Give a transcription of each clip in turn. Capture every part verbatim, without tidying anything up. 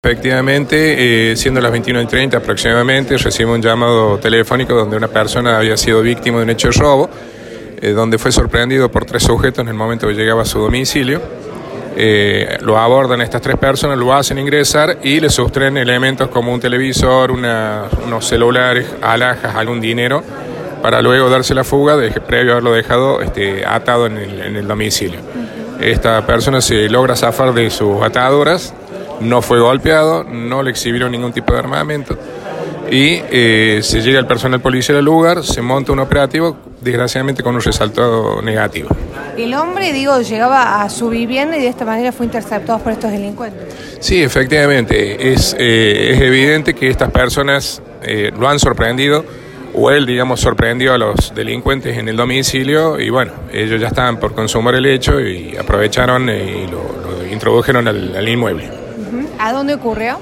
Efectivamente, eh, siendo las veintiuna y treinta aproximadamente, recibimos un llamado telefónico donde una persona había sido víctima de un hecho de robo, eh, donde fue sorprendido por tres sujetos en el momento que llegaba a su domicilio. Eh, lo abordan estas tres personas, lo hacen ingresar y le sustraen elementos como un televisor, una, unos celulares, alhajas, algún dinero, para luego darse la fuga, de, previo a haberlo dejado este, atado en el, en el domicilio. Esta persona se logra zafar de sus ataduras. No fue golpeado, no le exhibieron ningún tipo de armamento y eh, se llega el personal policial al lugar, se monta un operativo, desgraciadamente con un resultado negativo. El hombre, digo, llegaba a su vivienda y de esta manera fue interceptado por estos delincuentes. Sí, efectivamente, es, eh, es evidente que estas personas eh, lo han sorprendido, o él, digamos, sorprendió a los delincuentes en el domicilio y bueno, ellos ya estaban por consumar el hecho y aprovecharon y lo, lo introdujeron al, al inmueble. ¿A dónde ocurrió?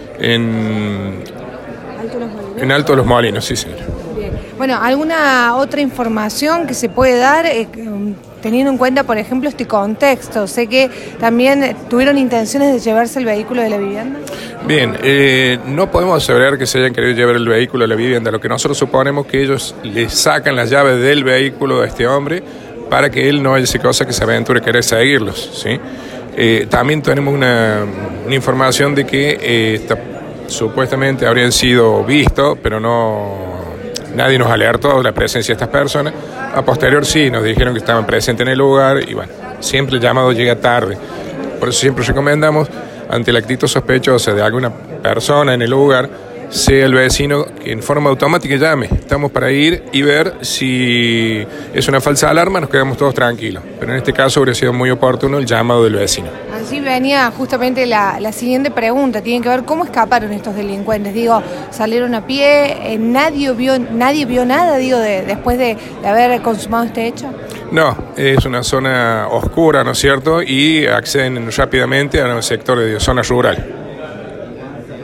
En Alto Los Molinos. En Alto Los Molinos, sí, señor. Bien. Bueno, ¿alguna otra información que se puede dar eh, teniendo en cuenta, por ejemplo, este contexto? Sé que también tuvieron intenciones de llevarse el vehículo de la vivienda. Bien, eh, no podemos aseverar que se hayan querido llevar el vehículo de la vivienda. Lo que nosotros suponemos que ellos le sacan las llaves del vehículo a este hombre para que él no haya cosa que se aventure a querer seguirlos, ¿sí? Eh, también tenemos una, una información de que eh, esta, supuestamente habrían sido vistos, pero no nadie nos alertó de la presencia de estas personas. A posterior sí, nos dijeron que estaban presentes en el lugar y bueno, siempre el llamado llega tarde. Por eso siempre recomendamos, ante la actitud sospechosa de alguna persona en el lugar, sea el vecino que en forma automática llame. Estamos para ir y ver si es una falsa alarma, nos quedamos todos tranquilos. Pero en este caso habría sido muy oportuno el llamado del vecino. Así venía justamente la, la siguiente pregunta, tiene que ver cómo escaparon estos delincuentes. Digo, salieron a pie, eh, nadie vio nadie vio nada, digo, de, después de, de haber consumado este hecho. No, es una zona oscura, ¿no es cierto? Y acceden rápidamente a un sector de zona rural.